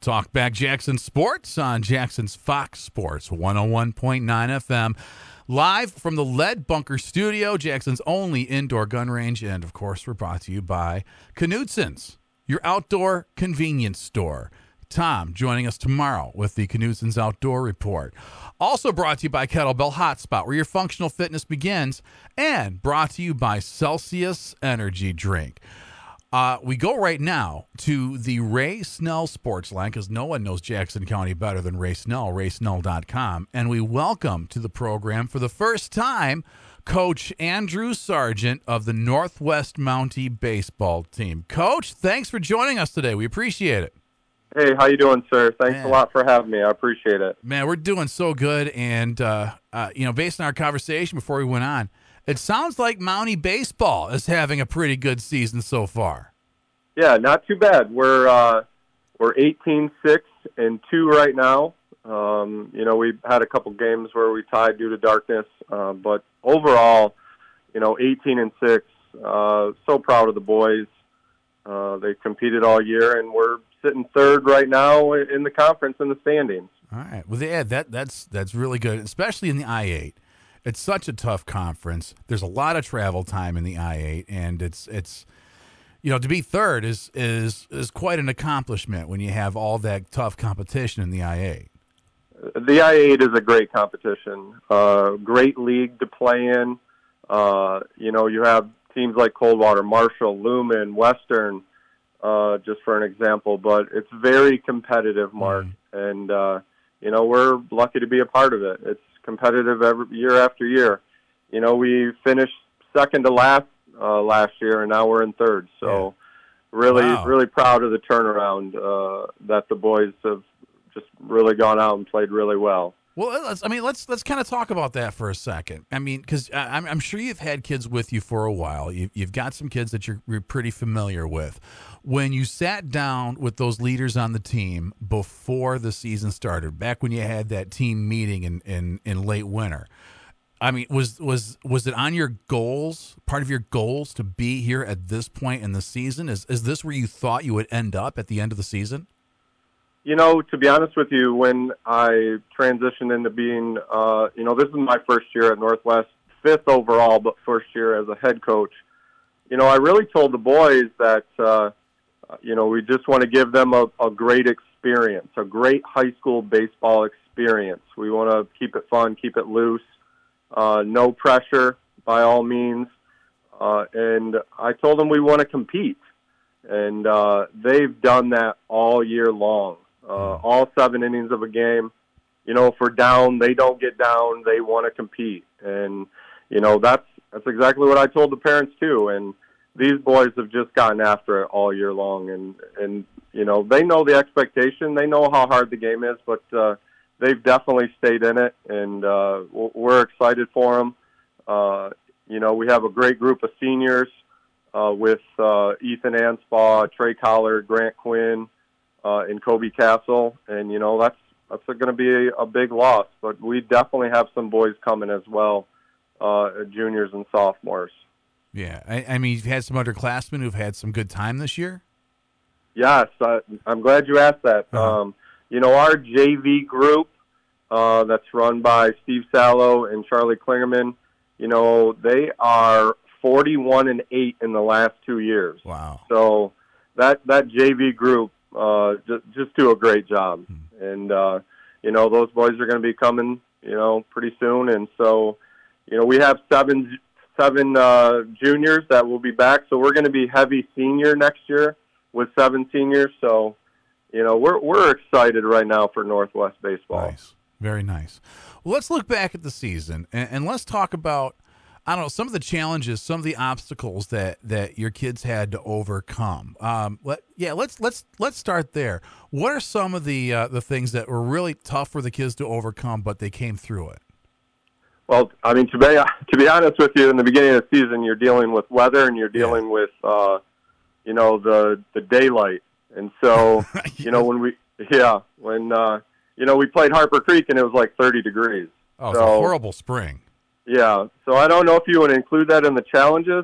talk back Jackson Sports on Jackson's Fox Sports 101.9 FM. Live from the Lead Bunker Studio, Jackson's only indoor gun range. And, of course, we're brought to you by Knutson's, your outdoor convenience store. Tom joining us tomorrow with the Knutson's Outdoor Report. Also brought to you by Kettlebell Hotspot, where your functional fitness begins. And brought to you by Celsius Energy Drink. We go right now to the Ray Snell Sports Line because no one knows Jackson County better than Ray Snell, raysnell.com. And we welcome to the program for the first time Coach Andrew Sargent of the Northwest Mountie baseball team. Coach, thanks for joining us today. We appreciate it. Hey, how you doing, sir? Thanks a lot for having me. I appreciate it. Man, we're doing so good. And, based on our conversation before we went on, it sounds like Mountie baseball is having a pretty good season so far. Yeah, not too bad. We're 18-6-2 right now. We've had a couple games where we tied due to darkness, but overall, 18-6. So proud of the boys. They competed all year, and we're sitting third right now in the conference in the standings. All right. Well, yeah, that's really good, especially in the I-8. It's such a tough conference. There's a lot of travel time in the I-8, and it's to be third is quite an accomplishment when you have all that tough competition in the I-8. The I-8 is a great competition, great league to play in. You have teams like Coldwater, Marshall, Lumen, Western, just for an example, but it's very competitive, Mark, and we're lucky to be a part of it. It's competitive every year after year. We finished second to last year, and now we're in third. So really proud of the turnaround that the boys have just really gone out and played really well. Well, let's kind of talk about that for a second. I mean, because I'm sure you've had kids with you for a while. You've got some kids that you're pretty familiar with. When you sat down with those leaders on the team before the season started, back when you had that team meeting in late winter, I mean, was it on your goals, part of your goals, to be here at this point in the season? Is this where you thought you would end up at the end of the season? To be honest with you, when I transitioned into being, this is my first year at Northwest, fifth overall, but first year as a head coach. I really told the boys that, we just want to give them a great experience, a great high school baseball experience. We want to keep it fun, keep it loose, no pressure by all means. And I told them we want to compete. And they've done that all year long. All 7 innings of a game, if we're down, they don't get down. They want to compete. And, that's exactly what I told the parents too. And these boys have just gotten after it all year long. And they know the expectation. They know how hard the game is, but they've definitely stayed in it. And we're excited for them. We have a great group of seniors with Ethan Anspaugh, Trey Collard, Grant Quinn, in Kobe Castle, and that's going to be a big loss. But we definitely have some boys coming as well, juniors and sophomores. Yeah, I mean, you've had some underclassmen who've had some good time this year. Yes, I'm glad you asked that. Uh-huh. Our JV group that's run by Steve Sallow and Charlie Klingerman, they are 41-8 in the last 2 years. Wow! So that JV group. Just do a great job. And, those boys are going to be coming, pretty soon. And so, we have seven juniors that will be back. So we're going to be heavy senior next year with 7 seniors. So, we're excited right now for Northwest baseball. Nice. Very nice. Well, let's look back at the season and let's talk about, I don't know, some of the challenges, some of the obstacles that your kids had to overcome. Let's start there. What are some of the things that were really tough for the kids to overcome, but they came through it? Well, I mean, to be honest with you, in the beginning of the season, you're dealing with weather and you're dealing with, the daylight. And so, when we played Harper Creek and it was like 30 degrees. Oh, it's a horrible spring. Yeah, so I don't know if you want to include that in the challenges,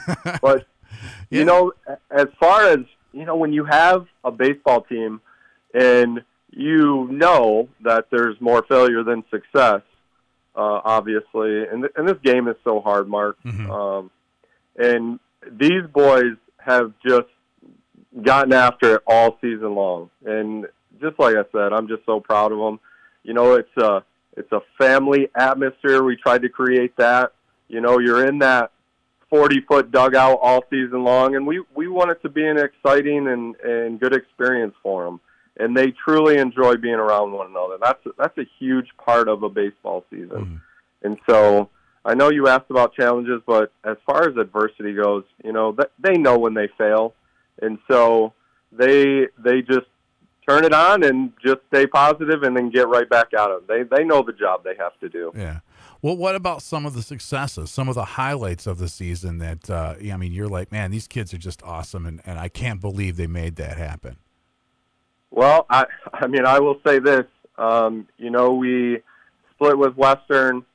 but, Yeah. as far as, when you have a baseball team, And you know that there's more failure than success, obviously. And this game is so hard, Mark. Mm-hmm. And these boys have just gotten after it all season long. And just like I said, I'm just so proud of them. You know, it's a family atmosphere. We tried to create that. You know, you're in that 40-foot dugout all season long, and we want it to be an exciting and good experience for them. And they truly enjoy being around one another. That's a huge part of a baseball season. Mm-hmm. And so I know you asked about challenges, but as far as adversity goes, you know, they know when they fail. And so they just turn it on and just stay positive and then get right back at it. They know the job they have to do. Yeah. Well, what about some of the successes, some of the highlights of the season that, I mean, you're like, man, these kids are just awesome, and I can't believe they made that happen? Well, I mean, I will say this. You know, we split with Western.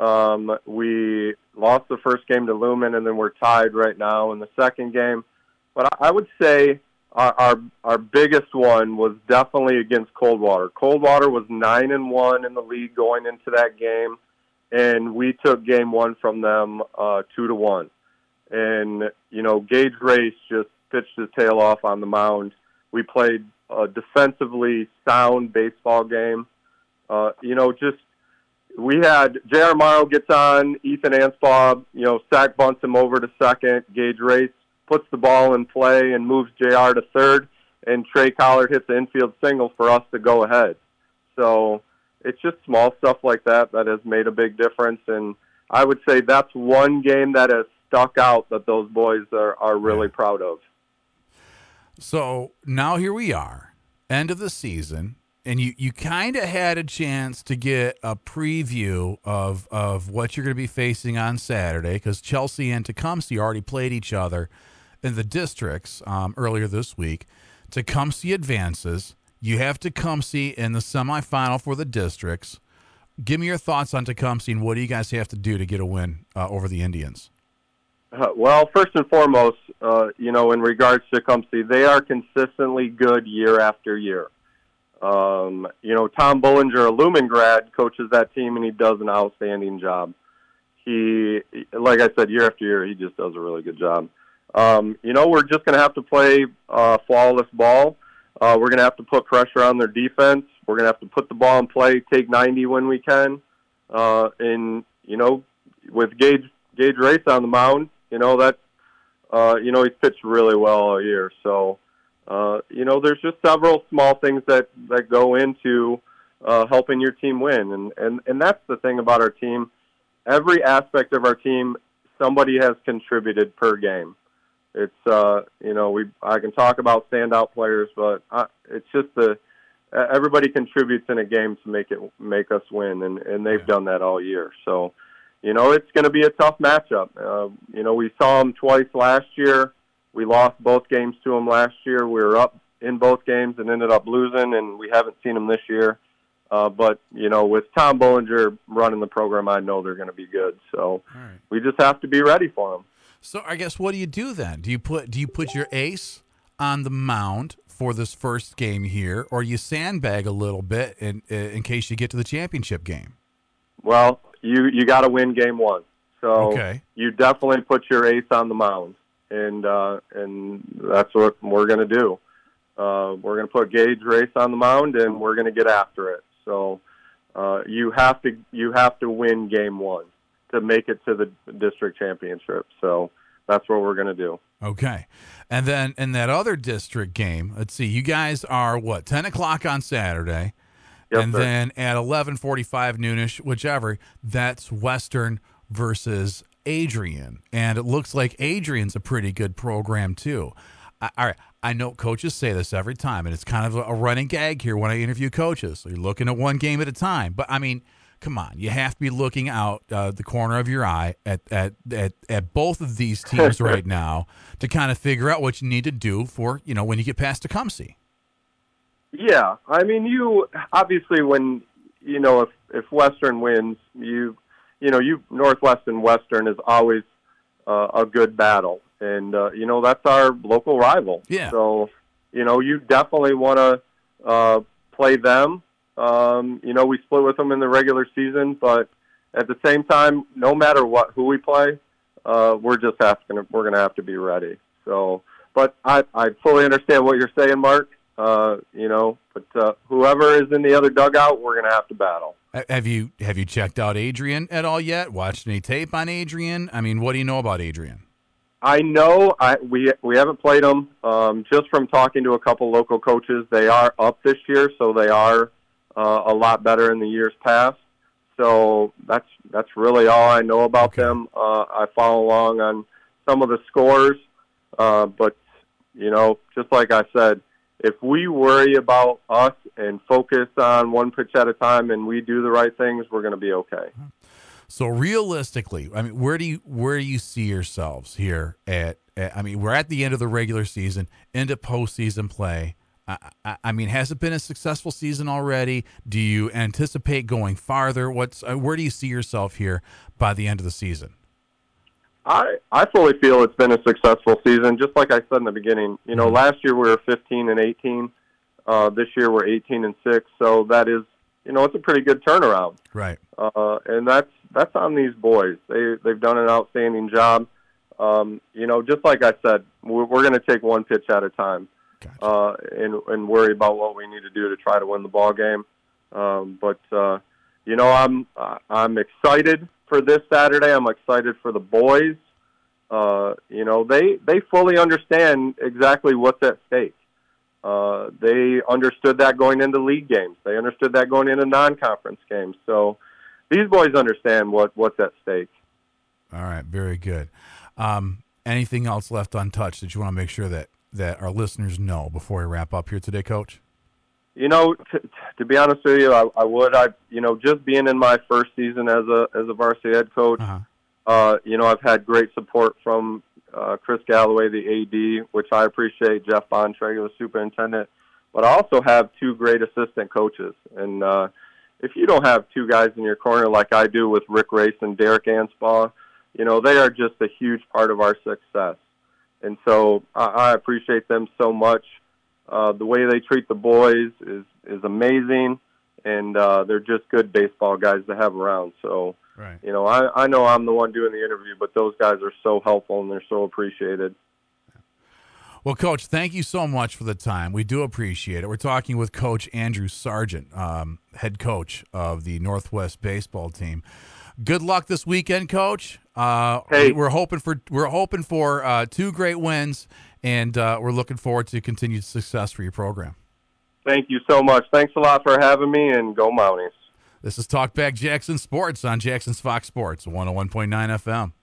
We lost the first game to Lumen, and then we're tied right now in the second game. But I would say our biggest one was definitely against Coldwater. Coldwater was 9-1 in the league going into that game, and we took game one from them 2-1. And, you know, Gage Race just pitched his tail off on the mound. We played a defensively sound baseball game. You know, just we had J.R. Morrow gets on, Ethan Anspaw, you know, sack bunts him over to second. Gage Race puts the ball in play and moves J.R. to third, and Trey Collard hits the infield single for us to go ahead. So it's just small stuff like that has made a big difference. And I would say that's one game that has stuck out that those boys are really proud of. So now here we are, end of the season, and you kind of had a chance to get a preview of what you're going to be facing on Saturday, because Chelsea and Tecumseh already played each other in the districts earlier this week. Tecumseh advances. You have Tecumseh in the semifinal for the districts. Give me your thoughts on Tecumseh, and what do you guys have to do to get a win over the Indians? Well, first and foremost, you know, in regards to Tecumseh, they are consistently good year after year. You know, Tom Bullinger, a Lumen grad, coaches that team, and he does an outstanding job. He, like I said, year after year, he just does a really good job. You know, we're just going to have to play flawless ball. We're going to have to put pressure on their defense. We're going to have to put the ball in play, take 90 when we can. And, you know, with Gage Race on the mound, you know, that, you know, he's pitched really well all year. So, you know, there's just several small things that go into helping your team win. And that's the thing about our team. Every aspect of our team, somebody has contributed per game. It's, you know, I can talk about standout players, but it's just everybody contributes in a game to make us win, and they've done that all year. So, you know, it's going to be a tough matchup. You know, we saw them twice last year. We lost both games to them last year. We were up in both games and ended up losing, and we haven't seen them this year. But, you know, with Tom Bullinger running the program, I know they're going to be good. So we just have to be ready for them. So I guess what do you do then? Do you put your ace on the mound for this first game here, or you sandbag a little bit in case you get to the championship game? Well, you got to win game one. So you definitely put your ace on the mound, and that's what we're going to do. We're going to put Gage Race on the mound, and we're going to get after it. So you have to win game one to make it to the district championship. So that's what we're going to do. Okay. And then in that other district game, let's see, you guys are 10 o'clock on Saturday. Yes, and sir. Then at 11:45 noonish, whichever, that's Western versus Adrian. And it looks like Adrian's a pretty good program too. All right. I know coaches say this every time, and it's kind of a running gag here when I interview coaches. So you're looking at one game at a time. But, I mean, come on. You have to be looking out the corner of your eye at both of these teams right now to kind of figure out what you need to do for, you know, when you get past Tecumseh. Yeah. I mean, you obviously when, you know, if Western wins, Northwest and Western is always a good battle. And, you know, that's our local rival. Yeah. So, you know, you definitely want play them. We split with them in the regular season, but at the same time, no matter who we play, we're going to have to be ready. So, but I fully understand what you're saying, Mark. But whoever is in the other dugout, we're going to have to battle. Have you checked out Adrian at all yet? Watched any tape on Adrian? I mean, what do you know about Adrian? I know we haven't played them. Just from talking to a couple local coaches, they are up this year, so they are a lot better in the years past. So that's really all I know about them. I follow along on some of the scores, but just like I said, if we worry about us and focus on one pitch at a time and we do the right things, we're going to be okay. So realistically, I mean, where do you see yourselves here I mean, we're at the end of the regular season, into postseason play. I mean, has it been a successful season already? Do you anticipate going farther? Where do you see yourself here by the end of the season? I fully feel it's been a successful season. Just like I said in the beginning, last year we were 15-18. This year we're 18-6. So that is, it's a pretty good turnaround. Right. And that's on these boys. They've done an outstanding job. Just like I said, we're going to take one pitch at a time. Gotcha. And worry about what we need to do to try to win the ball game. I'm excited for this Saturday. I'm excited for the boys. They fully understand exactly what's at stake. They understood that going into league games. They understood that going into non-conference games. So these boys understand what's at stake. All right, very good. Anything else left untouched that you want to make sure that our listeners know before we wrap up here today, Coach? To be honest with you, I would. Just being in my first season as a varsity head coach, I've had great support from Chris Galloway, the AD, which I appreciate, Jeff Bontrager, the superintendent. But I also have two great assistant coaches. And if you don't have two guys in your corner like I do with Rick Race and Derek Anspaugh, they are just a huge part of our success. And so I appreciate them so much. The way they treat the boys is amazing, and they're just good baseball guys to have around. So, right. I know I'm the one doing the interview, but those guys are so helpful and they're so appreciated. Well, Coach, thank you so much for the time. We do appreciate it. We're talking with Coach Andrew Sargent, head coach of the Northwest baseball team. Good luck this weekend, Coach. Hey, we're hoping for two great wins, and we're looking forward to continued success for your program. Thank you so much. Thanks a lot for having me, and go Mounties. This is Talkback Jackson Sports on Jackson's Fox Sports, 101.9 FM.